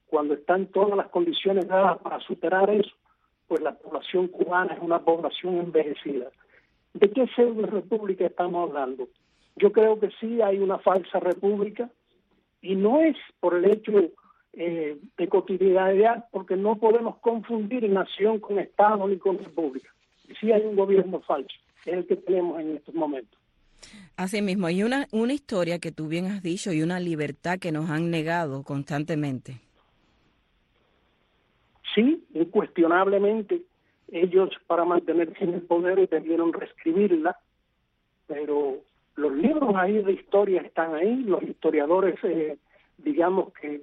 cuando están todas las condiciones dadas para superar eso, pues la población cubana es una población envejecida. ¿De qué pseudo república estamos hablando? Yo creo que sí hay una falsa república, y no es por el hecho de cotidianidad, porque no podemos confundir nación con Estado ni con república. Sí hay un gobierno falso, es el que tenemos en estos momentos. Así mismo, hay una historia que tú bien has dicho y una libertad que nos han negado constantemente. Sí, incuestionablemente, ellos para mantenerse en el poder debieron reescribirla, pero los libros ahí de historia están ahí, los historiadores, digamos que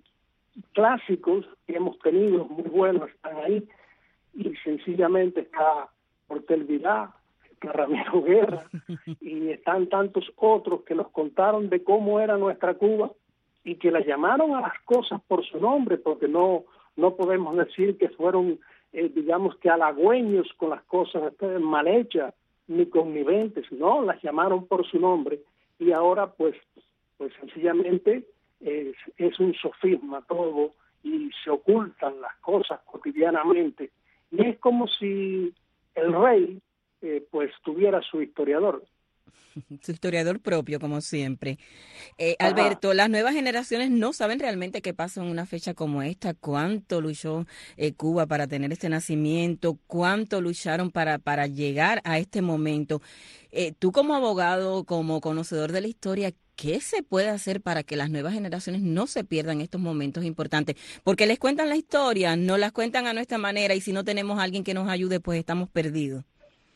clásicos que hemos tenido, muy buenos, están ahí, y sencillamente está Portel Vilá, está Ramiro Guerra, y están tantos otros que nos contaron de cómo era nuestra Cuba, y que la llamaron a las cosas por su nombre, porque no podemos decir que fueron, digamos que halagüeños con las cosas mal hechas, ni conniventes, no, las llamaron por su nombre, y ahora pues sencillamente es un sofisma todo, y se ocultan las cosas cotidianamente, y es como si el rey pues tuviera su historiador. Su historiador propio, como siempre. Alberto, las nuevas generaciones no saben realmente qué pasó en una fecha como esta, cuánto luchó Cuba para tener este nacimiento, cuánto lucharon para llegar a este momento. Tú como abogado, como conocedor de la historia, ¿qué se puede hacer para que las nuevas generaciones no se pierdan estos momentos importantes? Porque les cuentan la historia, no las cuentan a nuestra manera, y si no tenemos a alguien que nos ayude, pues estamos perdidos.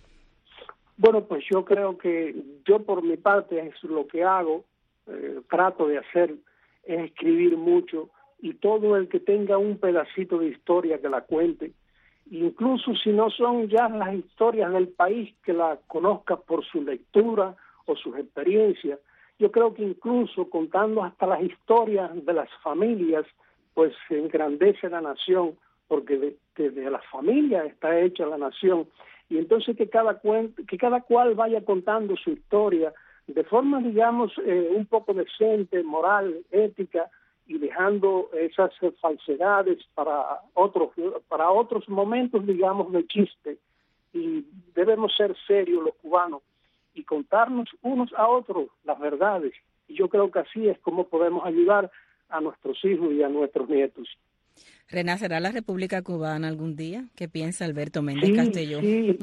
Bueno, pues yo creo que yo por mi parte es lo que hago, trato de hacer, es escribir mucho, y todo el que tenga un pedacito de historia que la cuente, incluso si no son ya las historias del país, que la conozca por su lectura o sus experiencias. Yo creo que incluso contando hasta las historias de las familias, pues se engrandece la nación, porque de las familias está hecha la nación. Y entonces que cada cual vaya contando su historia de forma, digamos, un poco decente, moral, ética, y dejando esas falsedades para otros momentos, digamos, de chiste. Y debemos ser serios los cubanos y contarnos unos a otros las verdades. Y yo creo que así es como podemos ayudar a nuestros hijos y a nuestros nietos. ¿Renacerá la República Cubana algún día? ¿Qué piensa Alberto Méndez Castelló?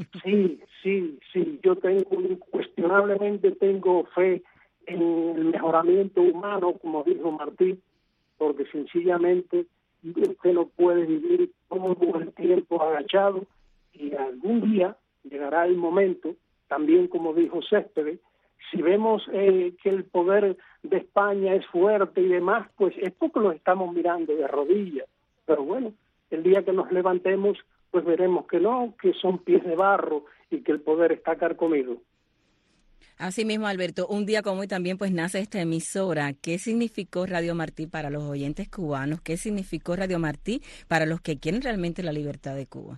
Sí. Yo incuestionablemente tengo fe en el mejoramiento humano, como dijo Martí, porque sencillamente usted no puede vivir todo el tiempo agachado, y algún día llegará el momento, también como dijo Céspedes, si vemos que el poder de España es fuerte y demás, pues es porque lo estamos mirando de rodillas. Pero bueno, el día que nos levantemos, pues veremos que no, que son pies de barro y que el poder está carcomido. Así mismo, Alberto, un día como hoy también pues nace esta emisora. ¿Qué significó Radio Martí para los oyentes cubanos? ¿Qué significó Radio Martí para los que quieren realmente la libertad de Cuba?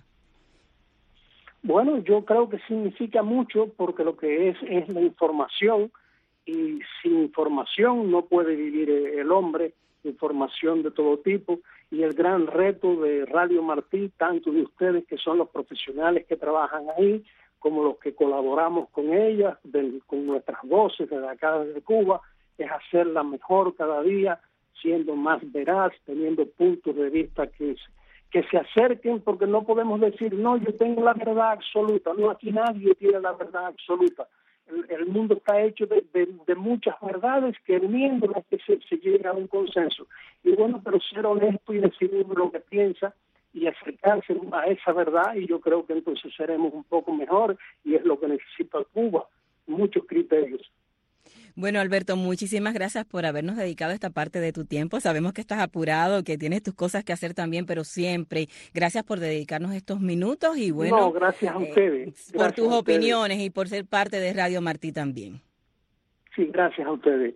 Bueno, yo creo que significa mucho, porque lo que es la información, y sin información no puede vivir el hombre, información de todo tipo, y el gran reto de Radio Martí, tanto de ustedes que son los profesionales que trabajan ahí, como los que colaboramos con ellas, con nuestras voces desde acá desde Cuba, es hacerla mejor cada día, siendo más veraz, teniendo puntos de vista que se acerquen, porque no podemos decir, no, yo tengo la verdad absoluta. No, aquí nadie tiene la verdad absoluta. El mundo está hecho de muchas verdades que uniéndolas que se llega a un consenso. Y bueno, pero ser honesto y decir lo que piensa y acercarse a esa verdad, y yo creo que entonces seremos un poco mejor, y es lo que necesita Cuba, muchos criterios. Bueno, Alberto, muchísimas gracias por habernos dedicado esta parte de tu tiempo. Sabemos que estás apurado, que tienes tus cosas que hacer también, pero siempre gracias por dedicarnos estos minutos y bueno, no, gracias a ustedes. Por tus opiniones y por ser parte de Radio Martí también. Sí, gracias a ustedes.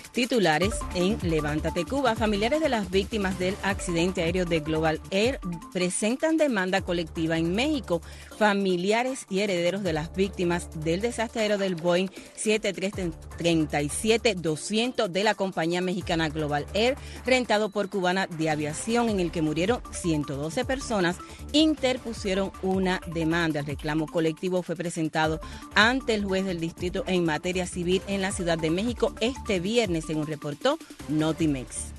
Titulares en Levántate Cuba. Familiares de las víctimas del accidente aéreo de Global Air presentan demanda colectiva en México. Familiares y herederos de las víctimas del desastre aéreo del Boeing 737-200 de la compañía mexicana Global Air, rentado por Cubana de Aviación, en el que murieron 112 personas, interpusieron una demanda. El reclamo colectivo fue presentado ante el juez del distrito en materia civil en la Ciudad de México este viernes, según reportó Notimex.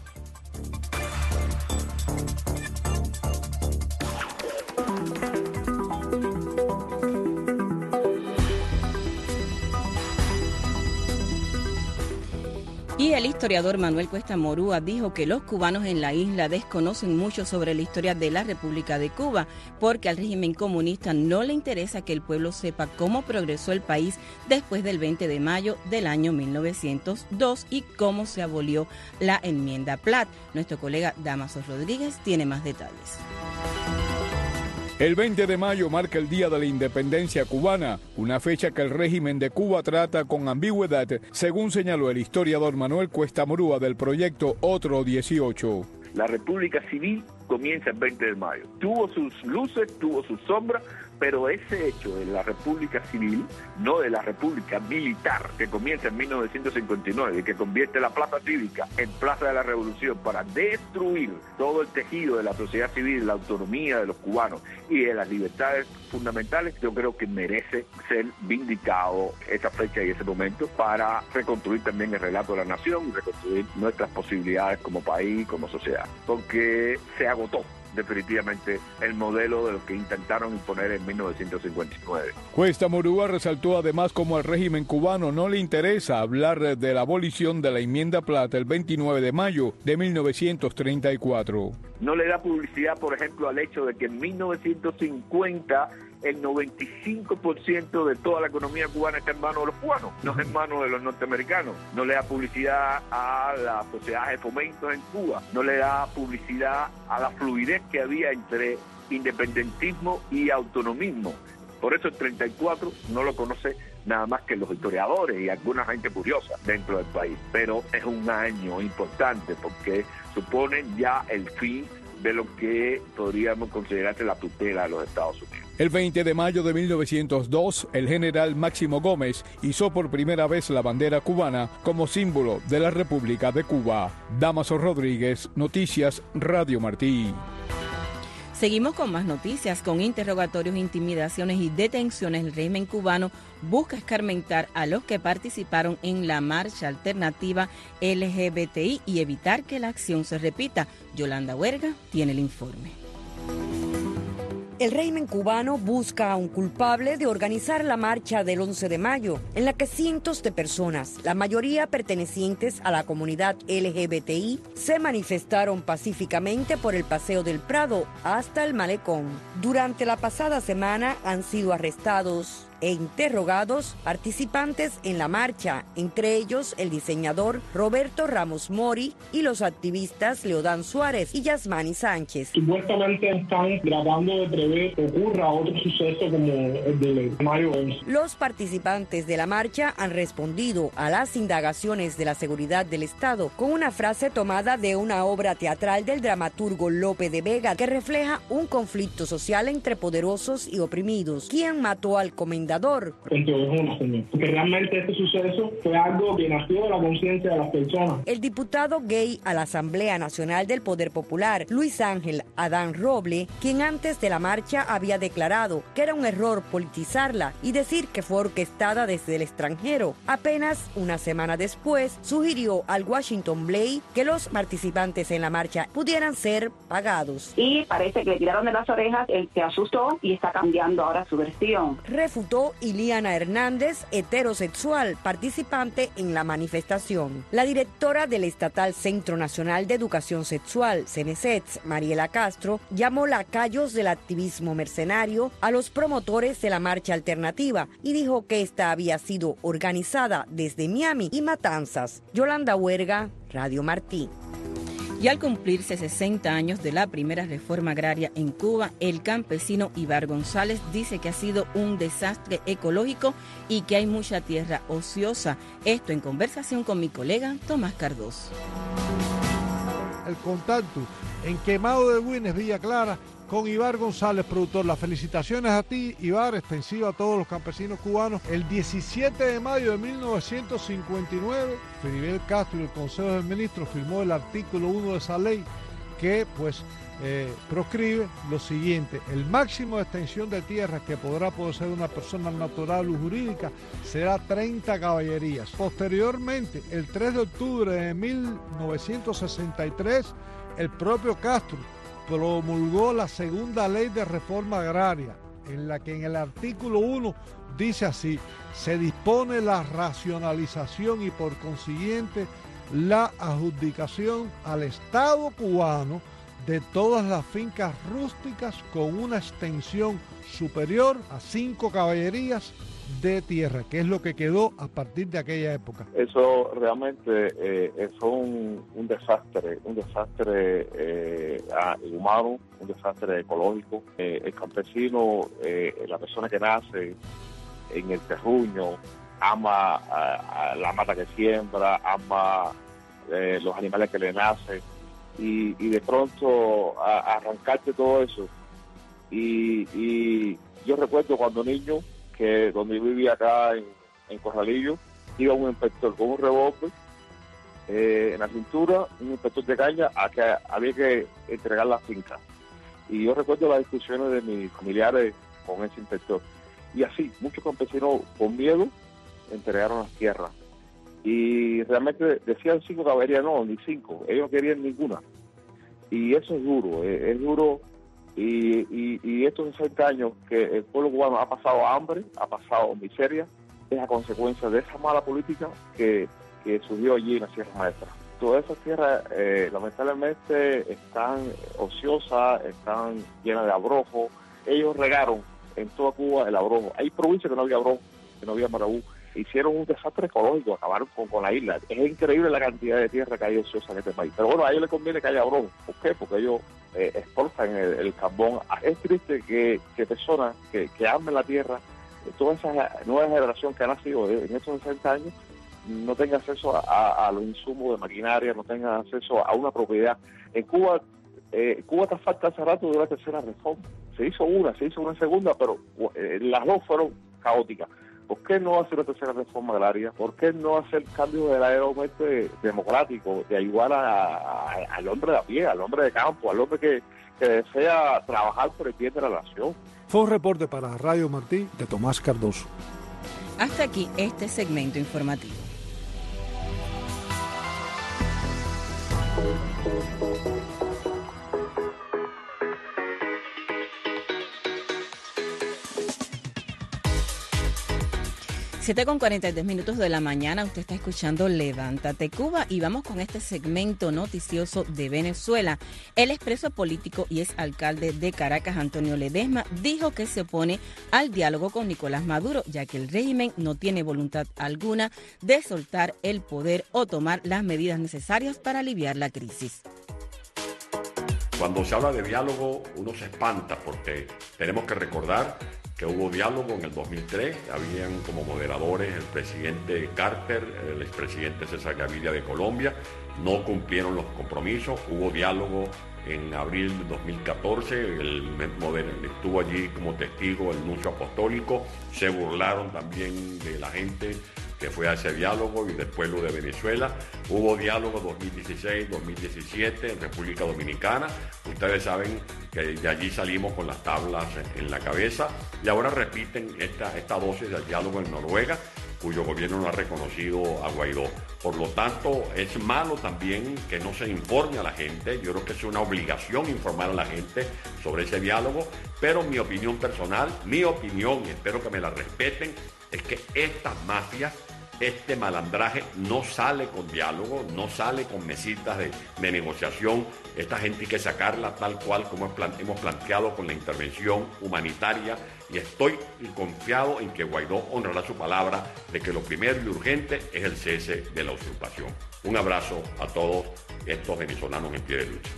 Y el historiador Manuel Cuesta Morúa dijo que los cubanos en la isla desconocen mucho sobre la historia de la República de Cuba, porque al régimen comunista no le interesa que el pueblo sepa cómo progresó el país después del 20 de mayo del año 1902 y cómo se abolió la enmienda Platt. Nuestro colega Damaso Rodríguez tiene más detalles. El 20 de mayo marca el Día de la Independencia Cubana, una fecha que el régimen de Cuba trata con ambigüedad, según señaló el historiador Manuel Cuesta Morúa del proyecto Otro 18. La República Civil comienza el 20 de mayo. Tuvo sus luces, tuvo sus sombras, pero ese hecho de la República Civil, no de la República Militar, que comienza en 1959 y que convierte la Plaza Cívica en Plaza de la Revolución para destruir todo el tejido de la sociedad civil, la autonomía de los cubanos y de las libertades fundamentales, yo creo que merece ser vindicado esa fecha y ese momento para reconstruir también el relato de la nación y reconstruir nuestras posibilidades como país, como sociedad, porque se agotó definitivamente el modelo de lo que intentaron imponer en 1959. Cuesta Morúa resaltó además cómo al régimen cubano no le interesa hablar de la abolición de la enmienda Platt el 29 de mayo de 1934. No le da publicidad, por ejemplo, al hecho de que en 1950 el 95% de toda la economía cubana está en manos de los cubanos, no es en manos de los norteamericanos. No le da publicidad a las sociedades de fomento en Cuba, no le da publicidad a la fluidez que había entre independentismo y autonomismo. Por eso el 34 no lo conoce nada más que los historiadores y alguna gente curiosa dentro del país. Pero es un año importante porque supone ya el fin de lo que podríamos considerarse la tutela de los Estados Unidos. El 20 de mayo de 1902, el general Máximo Gómez izó por primera vez la bandera cubana como símbolo de la República de Cuba. Damaso Rodríguez, Noticias Radio Martí. Seguimos con más noticias. Con interrogatorios, intimidaciones y detenciones, el régimen cubano busca escarmentar a los que participaron en la marcha alternativa LGBTI y evitar que la acción se repita. Yolanda Huerga tiene el informe. El régimen cubano busca a un culpable de organizar la marcha del 11 de mayo, en la que cientos de personas, la mayoría pertenecientes a la comunidad LGBTI, se manifestaron pacíficamente por el Paseo del Prado hasta el Malecón. Durante la pasada semana han sido arrestados e interrogados participantes en la marcha, entre ellos el diseñador Roberto Ramos Mori y los activistas Leodán Suárez y Yasmani Sánchez. Supuestamente están tratando de prever que ocurra otro suceso como el de mayo 11. Los participantes de la marcha han respondido a las indagaciones de la seguridad del Estado con una frase tomada de una obra teatral del dramaturgo Lope de Vega que refleja un conflicto social entre poderosos y oprimidos. ¿Quién mató al comendador? Porque realmente este suceso fue algo que nació de la conciencia de las personas. El diputado gay a la Asamblea Nacional del Poder Popular, Luis Ángel Adán Roble, quien antes de la marcha había declarado que era un error politizarla y decir que fue orquestada desde el extranjero, apenas una semana después sugirió al Washington Blade que los participantes en la marcha pudieran ser pagados. Y parece que le tiraron de las orejas, él se asustó y está cambiando ahora su versión. Refutó Iliana Hernández, heterosexual, participante en la manifestación. La directora del Estatal Centro Nacional de Educación Sexual, CENESETS, Mariela Castro, llamó lacayos del activismo mercenario a los promotores de la marcha alternativa y dijo que esta había sido organizada desde Miami y Matanzas. Yolanda Huerga, Radio Martí. Y al cumplirse 60 años de la primera reforma agraria en Cuba, el campesino Ibar González dice que ha sido un desastre ecológico y que hay mucha tierra ociosa. Esto en conversación con mi colega Tomás Cardoso. El contacto en Quemado de Güines, Villa Clara, con Ibar González, productor. Las felicitaciones a ti, Ibar, extensiva a todos los campesinos cubanos. El 17 de mayo de 1959, Fidel Castro y el Consejo de Ministros firmó el artículo 1 de esa ley que proscribe lo siguiente: el máximo de extensión de tierras que podrá poseer una persona natural o jurídica será 30 caballerías. Posteriormente, el 3 de octubre de 1963, el propio Castro promulgó la segunda ley de reforma agraria, en la que en el artículo 1 dice así: se dispone la racionalización y por consiguiente la adjudicación al Estado cubano de todas las fincas rústicas con una extensión superior a 5 caballerías de tierra, que es lo que quedó a partir de aquella época. Eso realmente fue un desastre humano, un desastre ecológico. El campesino, la persona que nace en el terruño, ama la mata que siembra, ama los animales que le nacen, y de pronto arrancarte todo eso. Y yo recuerdo cuando niño, que donde yo vivía acá en Corralillo, iba un inspector con un revólver en la cintura, un inspector de caña, a que había que entregar las fincas. Y yo recuerdo las discusiones de mis familiares con ese inspector. Y así, muchos campesinos con miedo entregaron las tierras. Y realmente decían 5 caballerías, no, ni 5, ellos no querían ninguna. Y eso es duro, es duro. Y estos 60 años que el pueblo cubano ha pasado hambre, ha pasado miseria, es a consecuencia de esa mala política que surgió allí en la Sierra Maestra. Todas esas tierras lamentablemente están ociosas, están llenas de abrojo. Ellos regaron en toda Cuba el abrojo. Hay provincias que no había abrojo, que no había marabú. Hicieron un desastre ecológico, acabaron con la isla. Es increíble la cantidad de tierra que hay ociosa en este país. Pero bueno, a ellos les conviene que haya abrojo. ¿Por qué? Porque ellos exportan el carbón. Es triste que personas que amen la tierra, toda esa nueva generación que ha nacido en estos 60 años, no tenga acceso a los insumos de maquinaria, no tenga acceso a una propiedad. En Cuba, Cuba está falta hace rato de una tercera reforma. Se hizo una segunda, pero las dos fueron caóticas. ¿Por qué no hacer una tercera reforma agraria? ¿Por qué no hacer cambios verdaderamente democráticos, de ayudar al hombre de a pie, al hombre de campo, al hombre que desea trabajar por el bien de la nación? Fue un reporte para Radio Martí de Tomás Cardoso. Hasta aquí este segmento informativo. Con 42 minutos de la mañana, usted está escuchando Levántate Cuba y vamos con este segmento noticioso de Venezuela. El expreso político y ex alcalde de Caracas, Antonio Ledesma, dijo que se opone al diálogo con Nicolás Maduro, ya que el régimen no tiene voluntad alguna de soltar el poder o tomar las medidas necesarias para aliviar la crisis. Cuando se habla de diálogo, uno se espanta porque tenemos que recordar que hubo diálogo en el 2003, habían como moderadores el presidente Carter, el expresidente César Gaviria de Colombia, no cumplieron los compromisos, hubo diálogo en abril de 2014, estuvo allí como testigo el nuncio apostólico, se burlaron también de la gente que fue a ese diálogo y del pueblo de Venezuela. Hubo diálogo 2016, 2017 en República Dominicana. Ustedes saben que de allí salimos con las tablas en la cabeza y ahora repiten esta dosis del diálogo en Noruega, cuyo gobierno no ha reconocido a Guaidó. Por lo tanto, es malo también que no se informe a la gente. Yo creo que es una obligación informar a la gente sobre ese diálogo, pero mi opinión personal, y espero que me la respeten, es que estas mafias, este malandraje no sale con diálogo, no sale con mesitas de negociación. Esta gente hay que sacarla tal cual como hemos planteado con la intervención humanitaria, y estoy confiado en que Guaidó honrará su palabra de que lo primero y urgente es el cese de la usurpación. Un abrazo a todos estos venezolanos en pie de lucha.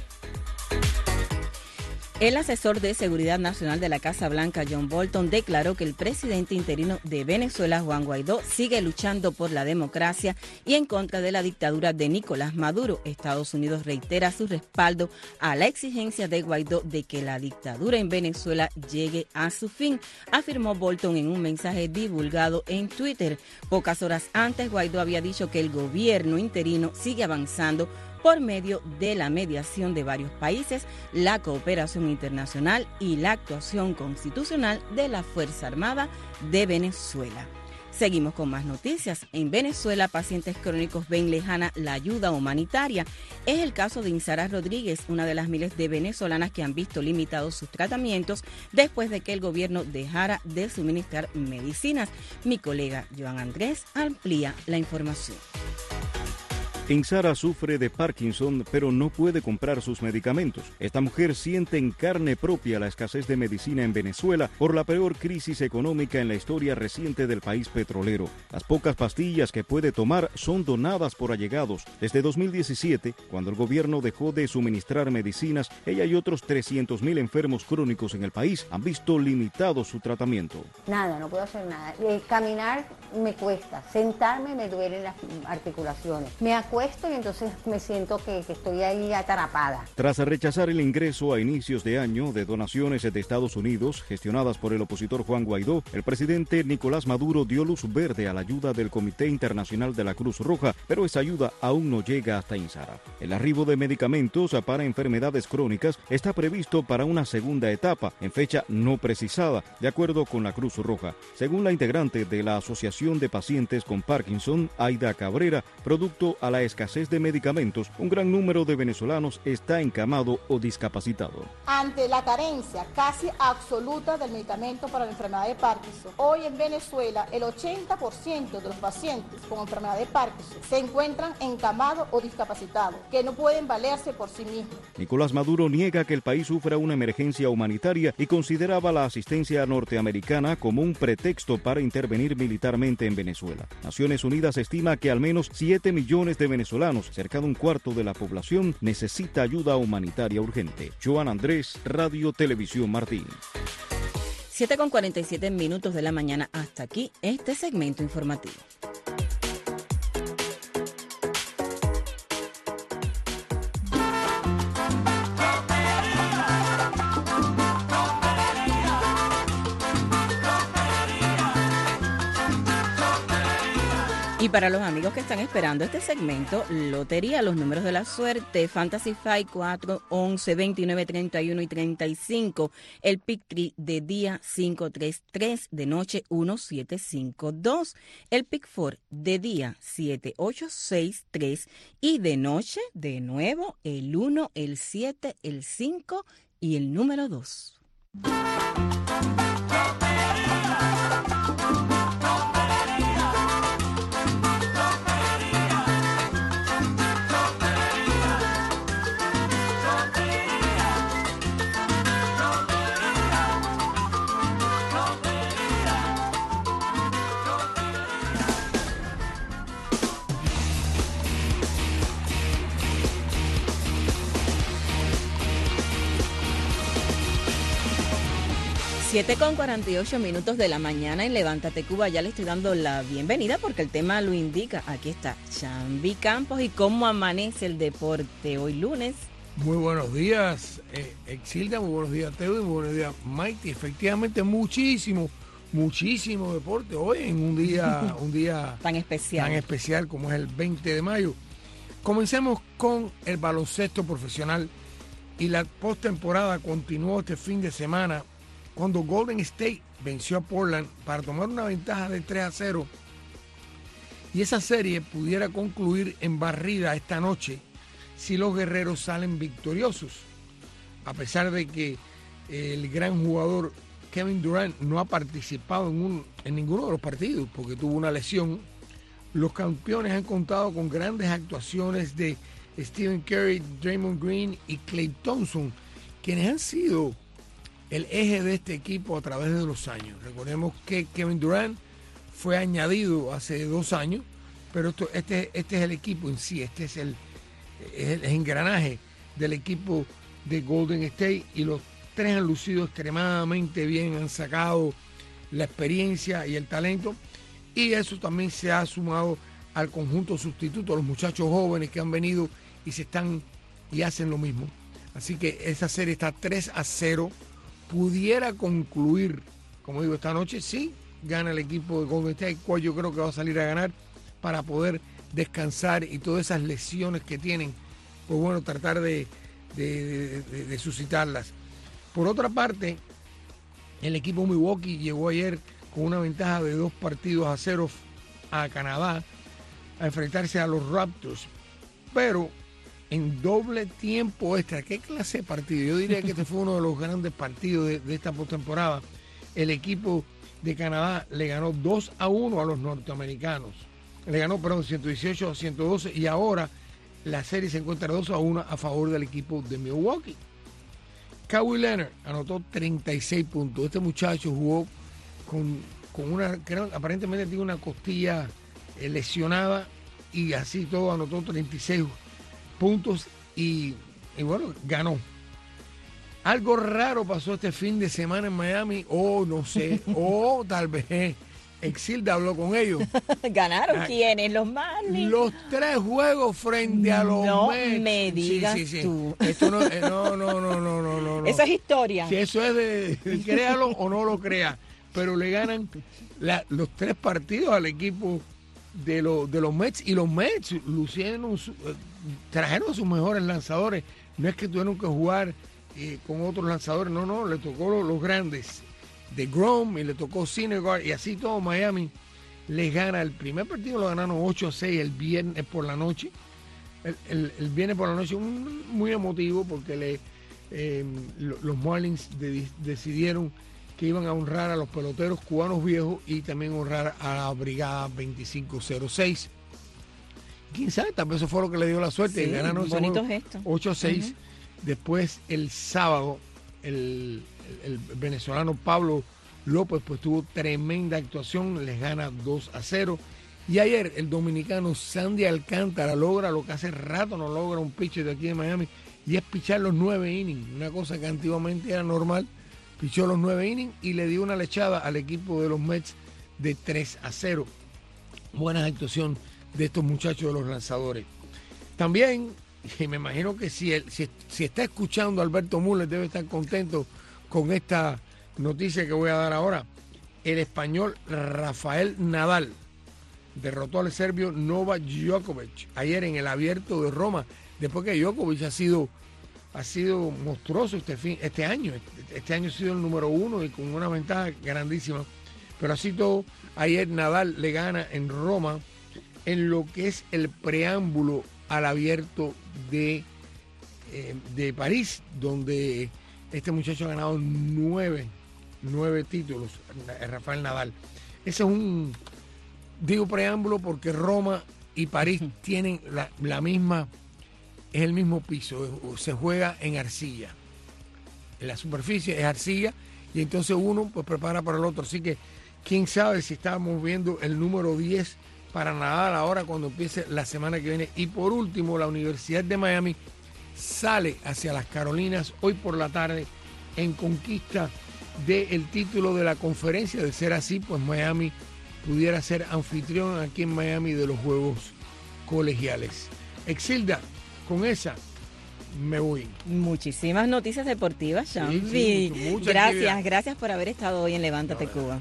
El asesor de Seguridad Nacional de la Casa Blanca, John Bolton, declaró que el presidente interino de Venezuela, Juan Guaidó, sigue luchando por la democracia y en contra de la dictadura de Nicolás Maduro. Estados Unidos reitera su respaldo a la exigencia de Guaidó de que la dictadura en Venezuela llegue a su fin, afirmó Bolton en un mensaje divulgado en Twitter. Pocas horas antes, Guaidó había dicho que el gobierno interino sigue avanzando por medio de la mediación de varios países, la cooperación internacional y la actuación constitucional de la Fuerza Armada de Venezuela. Seguimos con más noticias. En Venezuela, pacientes crónicos ven lejana la ayuda humanitaria. Es el caso de Insara Rodríguez, una de las miles de venezolanas que han visto limitados sus tratamientos después de que el gobierno dejara de suministrar medicinas. Mi colega Joan Andrés amplía la información. Insara sufre de Parkinson, pero no puede comprar sus medicamentos. Esta mujer siente en carne propia la escasez de medicina en Venezuela por la peor crisis económica en la historia reciente del país petrolero. Las pocas pastillas que puede tomar son donadas por allegados. Desde 2017, cuando el gobierno dejó de suministrar medicinas, ella y otros 300.000 enfermos crónicos en el país han visto limitado su tratamiento. Nada, no puedo hacer nada. Caminar me cuesta, sentarme me duelen las articulaciones. Me acuesto y entonces me siento que estoy ahí atrapada. Tras rechazar el ingreso a inicios de año de donaciones de Estados Unidos gestionadas por el opositor Juan Guaidó, el presidente Nicolás Maduro dio luz verde a la ayuda del Comité Internacional de la Cruz Roja, pero esa ayuda aún no llega hasta Insara. El arribo de medicamentos para enfermedades crónicas está previsto para una segunda etapa, en fecha no precisada, de acuerdo con la Cruz Roja. Según la integrante de la Asociación de Pacientes con Parkinson, Aida Cabrera, producto a la escasez de medicamentos, un gran número de venezolanos está encamado o discapacitado. Ante la carencia casi absoluta del medicamento para la enfermedad de Parkinson, hoy en Venezuela el 80% de los pacientes con enfermedad de Parkinson se encuentran encamados o discapacitados, que no pueden valerse por sí mismos. Nicolás Maduro niega que el país sufra una emergencia humanitaria y consideraba la asistencia norteamericana como un pretexto para intervenir militarmente en Venezuela. Naciones Unidas estima que al menos 7 millones de venezolanos, cerca de un cuarto de la población, necesita ayuda humanitaria urgente. Joan Andrés, Radio Televisión Martín. 7:47 de la mañana. Hasta aquí este segmento informativo. Y para los amigos que están esperando este segmento, Lotería, los números de la suerte, Fantasy Fight 4, 11, 29, 31 y 35, el Pick 3 de día 533, de noche 1752, el Pick 4 de día 7863 y de noche, de nuevo, el 1, el 7, el 5 y el número 2. Siete con 48 de la mañana en Levántate Cuba. Ya le estoy dando la bienvenida porque el tema lo indica. Aquí está Chambi Campos y cómo amanece el deporte hoy lunes. Muy buenos días, Exilda, muy buenos días, Teo, y muy buenos días, Maite. Efectivamente, muchísimo deporte hoy en un día tan especial como es el 20 de mayo. Comencemos con el baloncesto profesional y la postemporada continuó este fin de semana cuando Golden State venció a Portland para tomar una ventaja de 3-0 y esa serie pudiera concluir en barrida esta noche si los guerreros salen victoriosos. A pesar de que el gran jugador Kevin Durant no ha participado en ninguno de los partidos porque tuvo una lesión, los campeones han contado con grandes actuaciones de Stephen Curry, Draymond Green y Klay Thompson, quienes han sido el eje de este equipo a través de los años. Recordemos que Kevin Durant fue añadido hace 2 años, pero este es el equipo en sí, este es el engranaje del equipo de Golden State, y los tres han lucido extremadamente bien, han sacado la experiencia y el talento, y eso también se ha sumado al conjunto sustituto, los muchachos jóvenes que han venido y se están y hacen lo mismo. Así que esa serie está 3-0, pudiera concluir, como digo, esta noche sí gana el equipo de Golden State, cual yo creo que va a salir a ganar para poder descansar y todas esas lesiones que tienen, pues bueno, tratar de suscitarlas. Por otra parte, el equipo Milwaukee llegó ayer con una ventaja de 2-0 a Canadá a enfrentarse a los Raptors, pero en doble tiempo extra. ¿Qué clase de partido? Yo diría que este fue uno de los grandes partidos de esta postemporada. El equipo de Canadá le ganó 2-1 a los norteamericanos. Le ganó, 118-112, y ahora la serie se encuentra 2-1 a favor del equipo de Milwaukee. Kawhi Leonard anotó 36 puntos. Este muchacho jugó con una, aparentemente tiene una costilla lesionada, y así todo anotó 36 puntos y bueno, ganó. Algo raro pasó este fin de semana en Miami, no sé, tal vez Exilda habló con ellos. ¿Ganaron quiénes? Los Marlins. Los 3 juegos frente a los Mets. No me digas tú. Esto no. Eso es historia. Si eso es de créalo o no lo crea. Pero le ganan los 3 partidos al equipo de los Mets, y los Mets lucieron, trajeron a sus mejores lanzadores. No es que tuvieron que jugar con otros lanzadores, no, le tocó los grandes de Grom y le tocó Syndergaard, y así todo Miami les gana. El primer partido lo ganaron 8-6 el viernes por la noche. El viernes por la noche muy emotivo, porque los Marlins decidieron que iban a honrar a los peloteros cubanos viejos y también honrar a la Brigada 2506. Quién sabe, tal vez eso fue lo que le dio la suerte. Sí, ganaron bonito gesto. 8-6. Uh-huh. Después el sábado el venezolano Pablo López pues tuvo tremenda actuación, les gana 2-0. Y ayer el dominicano Sandy Alcántara logra lo que hace rato no logra un pitcher de aquí de Miami, y es pichar los 9 innings, una cosa que antiguamente era normal. Pichó los 9 innings y le dio una lechada al equipo de los Mets de 3-0. Buena actuación de estos muchachos de los lanzadores. También, y me imagino que si está escuchando Alberto Müller, debe estar contento con esta noticia que voy a dar ahora. El español Rafael Nadal derrotó al serbio Novak Djokovic ayer en el Abierto de Roma, después que Djokovic ha sido monstruoso este año. Este año ha sido el número 1 y con una ventaja grandísima. Pero así todo, ayer Nadal le gana en Roma en lo que es el preámbulo al Abierto de París, donde este muchacho ha ganado 9 títulos, Rafael Nadal. Ese es un preámbulo porque Roma y París tienen la misma, es el mismo piso, se juega en arcilla. En la superficie es arcilla, y entonces uno pues prepara para el otro. Así que quién sabe si estamos viendo el número 10 para Nadal ahora cuando empiece la semana que viene. Y por último, la Universidad de Miami sale hacia las Carolinas hoy por la tarde en conquista del título de la conferencia. De ser así, pues Miami pudiera ser anfitrión aquí en Miami de los Juegos Colegiales. Exilda, con esa me voy. Muchísimas noticias deportivas, Shambi. Sí, gracias por haber estado hoy en Levántate Cuba.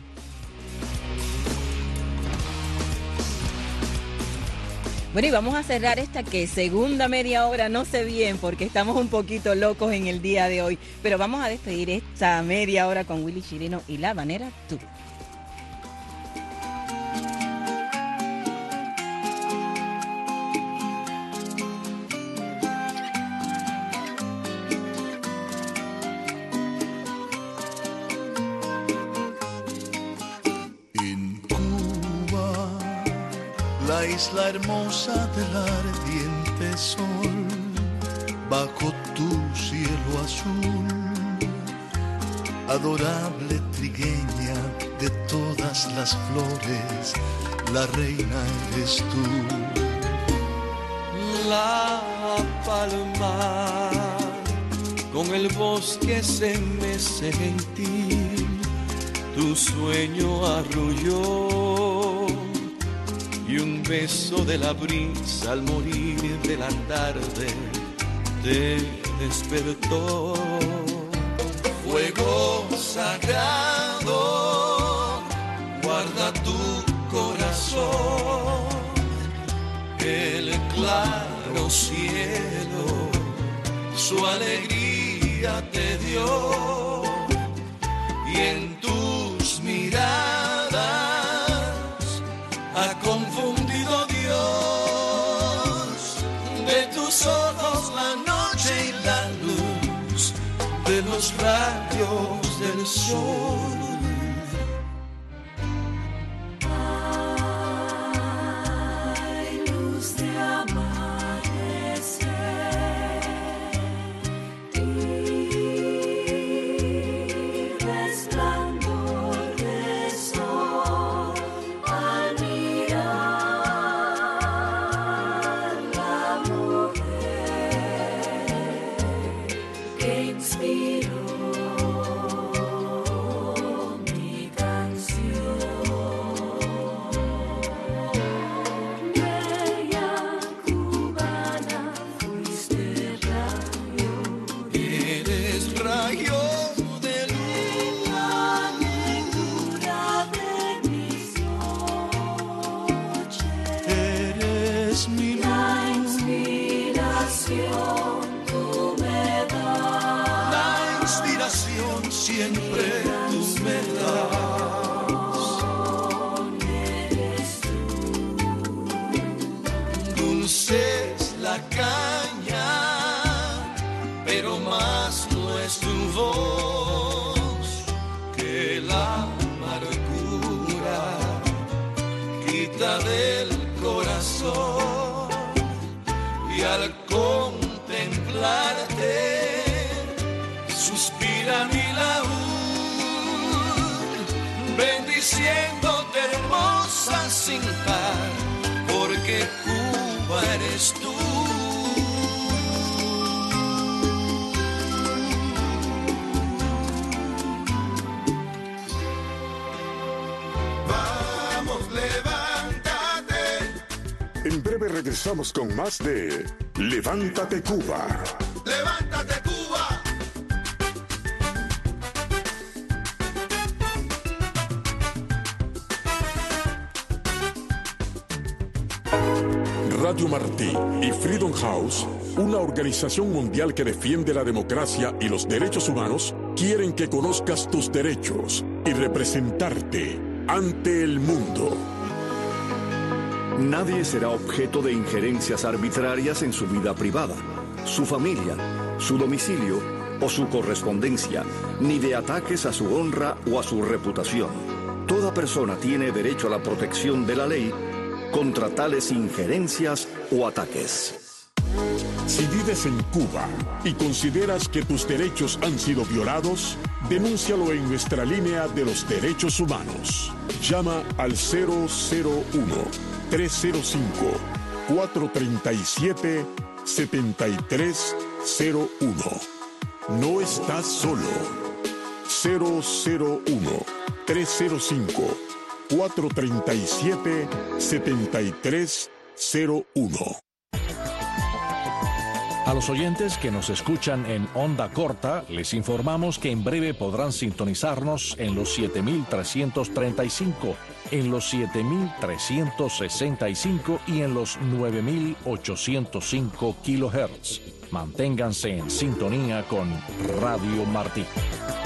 Bueno, y vamos a cerrar esta segunda media hora, no sé bien porque estamos un poquito locos en el día de hoy, pero vamos a despedir esta media hora con Willy Chirino y La Habanera Tour. La isla hermosa del ardiente sol, bajo tu cielo azul, adorable trigueña de todas las flores, la reina eres tú. La palmar, con el bosque se mece gentil, tu sueño arrulló, y un beso de la brisa al morir de la tarde te despertó. Fuego sagrado, guarda tu corazón, el claro cielo su alegría te dio, y en tus miradas ha confundido Dios, de tus ojos la noche y la luz de los rayos del sol. Ay, luz de amanecer, ti resplandor de sol, al mirar la mujer que inspiró mi canción. Bella cubana, fuiste rayo, Eres rayo de luz, la negrura de mis noches, eres mi la luz, inspiración tú me das. la inspiración siempre tú me das. Eres tú, Dulce es la caña, pero más no es tu voz que la amargura quita del corazón, y al contemplarte suspira mi laúd, bendiciéndote hermosa sin par, porque Cuba eres tú. Vamos, levántate. En breve regresamos con más de Levántate Cuba. ¡Levántate, Cuba! Radio Martí y Freedom House, una organización mundial que defiende la democracia y los derechos humanos, quieren que conozcas tus derechos y representarte ante el mundo. Nadie será objeto de injerencias arbitrarias en su vida privada, su familia, su domicilio o su correspondencia, ni de ataques a su honra o a su reputación. Toda persona tiene derecho a la protección de la ley contra tales injerencias o ataques. Si vives en Cuba y consideras que tus derechos han sido violados, denúncialo en nuestra línea de los derechos humanos. Llama al 001-305-437-7301. No estás solo. 001-305-437-7301. A los oyentes que nos escuchan en onda corta, les informamos que en breve podrán sintonizarnos en los 7.335, en los 7.365 y en los 9.805 kilohertz. Manténganse en sintonía con Radio Martí.